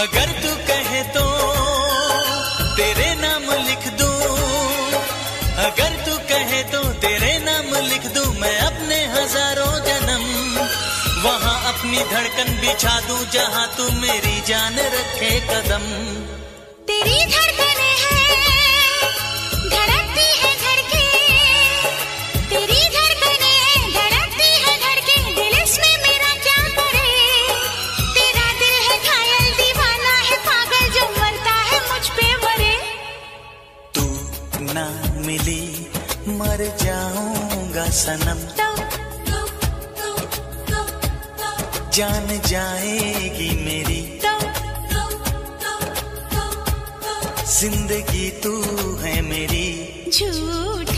अगर तू कहे तो तेरे नाम लिख दूं, अगर तू कहे तो तेरे नाम लिख दूं मैं अपने हजारों जन्म। वहाँ अपनी धड़कन बिछा दूं जहाँ तू मेरी जान रखे कदम। तेरी धड़कने हैं धड़कती है धड़के, तेरी धड़कने हैं धड़कती है धड़के, दिल इसमें मेरा क्या करे। तेरा दिल है घायल दीवाना है पागल जो मरता है मुझ पे मरे। तू ना मिली मर जाऊंगा सनम, जान जाएगी मेरी जिंदगी तू है मेरी। झूठ